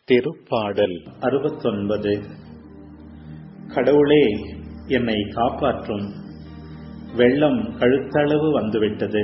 திருப்பாடல் 69. கடவுளே, என்னை காப்பாற்றும். வெள்ளம் கழுத்தளவு வந்துவிட்டது.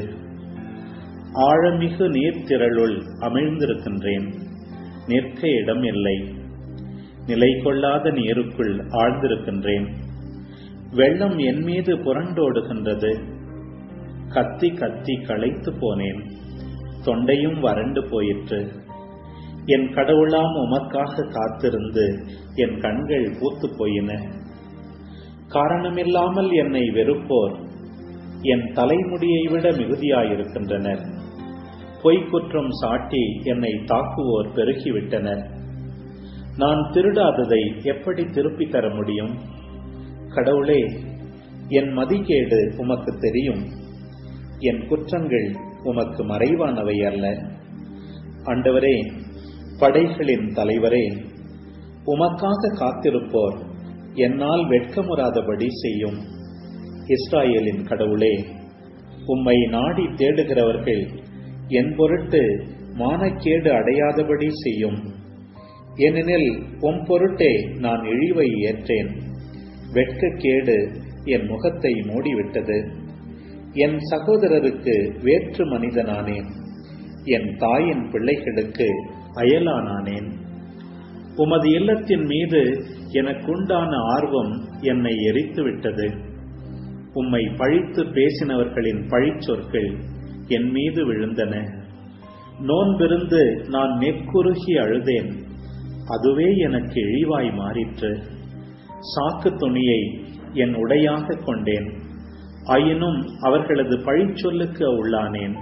ஆழமிகு நீர்த்திரளுள் அமிழ்ந்திருக்கின்றேன். நிற்க இடம் இல்லை. நிலை கொள்ளாத நீருக்குள் ஆழ்ந்திருக்கின்றேன். வெள்ளம் என் மீது புரண்டோடுகின்றது. கத்தி கத்தி களைத்து போனேன். தொண்டையும் வறண்டு போயிற்று. என் கடவுளாம் உமக்காக காத்திருந்து என் கண்கள் பூத்து போயின. காரணமில்லாமல் என்னை வெறுப்போர் என் தலைமுடியை விட மிகுதியாயிருக்கின்றனர். பொய்க்குற்றம் சாட்டி என்னை தாக்குவோர் பெருகிவிட்டனர். நான் திருடாததை எப்படி திருப்பி தர முடியும்? கடவுளே, என் மதிகேடு உமக்கு தெரியும். என் குற்றங்கள் உமக்கு மறைவானவை அல்ல. ஆண்டவரே, படைகளின் தலைவரே, உமக்காக காத்திருப்போர் என்னால் வெட்கமுறாதபடி செய்யும். இஸ்ராயேலின் கடவுளே, உம்மை நாடி தேடுகிறவர்கள் என் பொருட்டு மானக்கேடு அடையாதபடி செய்யும். ஏனெனில் உம் பொருட்டே நான் இழிவை ஏற்றேன். வெட்கக்கேடு என் முகத்தை மூடிவிட்டது. என் சகோதரருக்கு வேற்று மனிதனானேன். என் தாயின் பிள்ளைகளுக்கு அயலானானேன். உமது இல்லத்தின் மீது எனக்குண்டான ஆர்வம் என்னை எரித்துவிட்டது. உம்மை பழித்து பேசினவர்களின் பழிச்சொற்கள் என் மீது விழுந்தன. நோன்பிருந்து நான் நெக்குருகி அழுதேன். அதுவே எனக்கு இழிவாய் மாறிற்று. சாக்கு துணியை என் உடையாக கொண்டேன். ஆயினும் அவர்களது பழிச்சொல்லுக்கு உள்ளானேன்.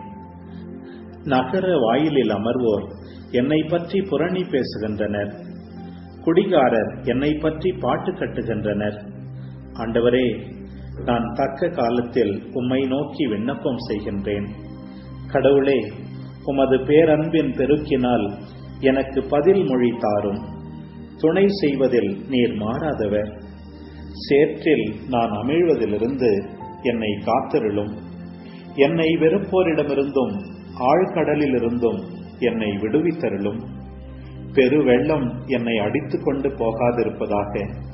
நகர வாயிலில் அமர்வோர் என்னை பற்றி புரணி பேசுகின்றனர். குடிகாரர் என்னை பற்றி பாட்டு கட்டுகின்றனர். ஆண்டவரே, நான் தக்க காலத்தில் உம்மை நோக்கி விண்ணப்பம் செய்கின்றேன். கடவுளே, உமது பேரன்பின் பெருக்கினால் எனக்கு பதில் மொழி தாரும். துணை செய்வதில் நீர் மாறாதவர். சேற்றில் நான் அமிழ்வதிலிருந்து என்னை காத்திருளும். என்னை வெறுப்போரிடமிருந்தும் ஆழ்கடலிலிருந்தும் என்னை விடுவித்தருளும். பெருவெள்ளம் என்னை அடித்துக் கொண்டு போகாதிருப்பதாக.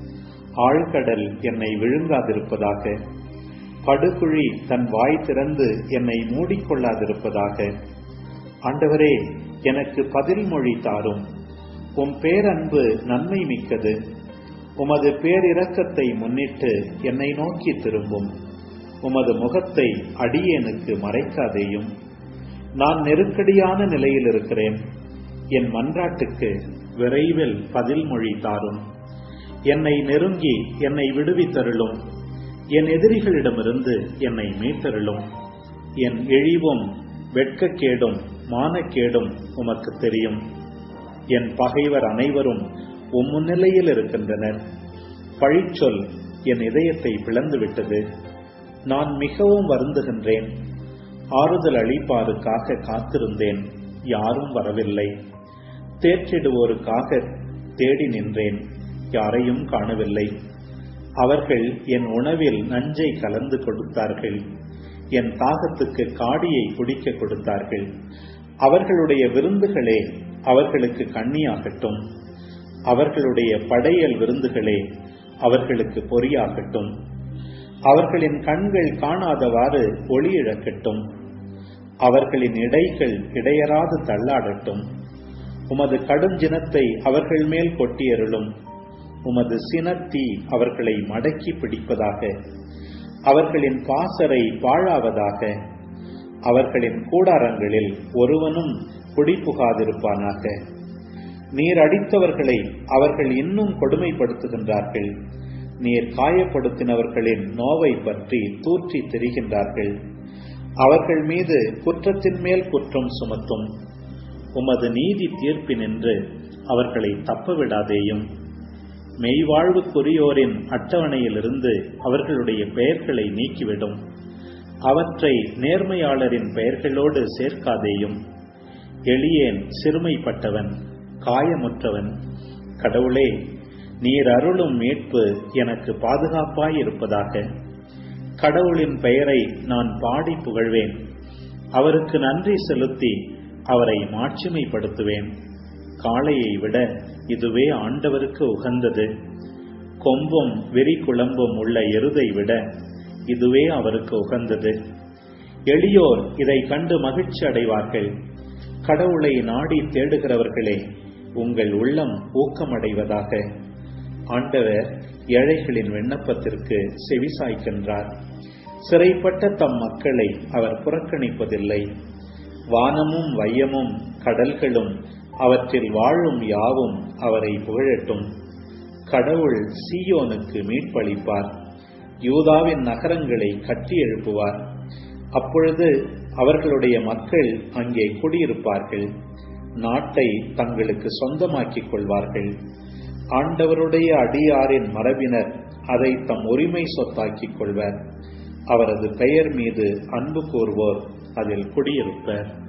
ஆழ்கடல் என்னை விழுங்காதிருப்பதாக. படுகுழி தன் வாய் திறந்து என்னை மூடிக்கொள்ளாதிருப்பதாக. ஆண்டவரே, எனக்கு பதில் மொழி தாரும். உம் பேரன்பு நன்மை மிக்கது. உமது பேரிரக்கத்தை முன்னிட்டு என்னை நோக்கி திரும்பும். உமது முகத்தை அடியேனுக்கு மறைக்காதேயும். நான் நெருக்கடியான நிலையில் இருக்கிறேன். என் மன்றாட்டுக்கு விரைவில் பதில் மொழி தாரும். என்னை நெருங்கி என்னை விடுவித்தருளும். என் எதிரிகளிடமிருந்து என்னை மீட்டருளும். என் இழிவும் வெட்கக்கேடும் மானக்கேடும் உமக்கு தெரியும். என் பகைவர் அனைவரும் உம் முன்னிலையில் இருக்கின்றனர். பழிச்சொல் என் இதயத்தை பிளந்துவிட்டது. நான் மிகவும் வருந்துகின்றேன். ஆறுதல் அளிப்பாருக்காக காத்திருந்தேன். யாரும் வரவில்லை. தேற்றிடுவோருக்காக தேடி நின்றேன். யாரையும் காணவில்லை. அவர்கள் என் உணவில் நஞ்சை கலந்து கொடுத்தார்கள். என் தாகத்துக்கு காடியை குடிக்க கொடுத்தார்கள். அவர்களுடைய விருந்துகளே அவர்களுக்கு கண்ணியாகட்டும். அவர்களுடைய படையல் விருந்துகளே அவர்களுக்கு பொறியாகட்டும். அவர்களின் கண்கள் காணாதவாறு ஒளி இழக்கட்டும். அவர்களின் இடைகள் இடையராது தள்ளாடட்டும். உமது கடுஞ்சினத்தை அவர்கள் மேல் கொட்டியருளும். உமது சினத்தீ அவர்களை மடக்கி பிடிப்பதாக. அவர்களின் பாசறை பாழாவதாக. அவர்களின் கூடாரங்களில் ஒருவனும் குடிபுகாதிருப்பானாக. நீர் அடித்தவர்களை அவர்கள் இன்னும் கொடுமைப்படுத்துகின்றார்கள். நீர் காயப்படுத்தினவர்களின் நோவை பற்றி தூற்றி திரிகின்றார்கள். அவர்கள் மீது குற்றத்தின் மேல் குற்றம் சுமத்தும். உமது நீதி தீர்ப்பினின்று அவர்களை தப்பவிடாதேயும். மெய்வாழ்வுக்குரியோரின் அட்டவணையிலிருந்து அவர்களுடைய பெயர்களை நீக்கிவிடும். அவற்றை நேர்மையாளரின் பெயர்களோடு சேர்க்காதேயும். எளியேன் சிறுமைப்பட்டவன், காயமுற்றவன். கடவுளே, நீர் அருளும் மீட்பு எனக்கு பாதுகாப்பாயிருப்பதாக. கடவுளின் பெயரை நான் பாடி புகழ்வேன். அவருக்கு நன்றி செலுத்தி அவரை மாட்சிமைப்படுத்துவேன். காளையை விட இதுவே ஆண்டவருக்கு உகந்தது. கொம்பும் வெறி குழம்பும் உள்ள எருதை விட இதுவே அவருக்கு உகந்தது. எளியோர் இதை கண்டு மகிழ்ச்சி அடைவார்கள். கடவுளை நாடி தேடுகிறவர்களே, உங்கள் உள்ளம் ஊக்கமடைவதாக. ஆண்டவர் ஏழைகளின் விண்ணப்பத்திற்கு செவிசாய்க்கின்றார். சிறைப்பட்ட தம் மக்களை அவர் புறக்கணிப்பதில்லை. வானமும் வையமும் கடல்களும் அவற்றில் வாழும் யாவும் அவரை புகழட்டும். கடவுள் சீயோனுக்கு மீட்பளிப்பார். யூதாவின் நகரங்களை கட்டி எழுப்புவார். அப்பொழுது அவர்களுடைய மக்கள் அங்கே குடியிருப்பார்கள். நாட்டை தங்களுக்கு சொந்தமாக்கிக் கொள்வார்கள். ஆண்டவருடைய அடியாரின் மரபினர் அதை தம் உரிமை சொத்தாக்கிக் கொள்வர். அவரது பெயர் மீது அன்பு கூர்வோர் அதில் குடியிருப்பர்.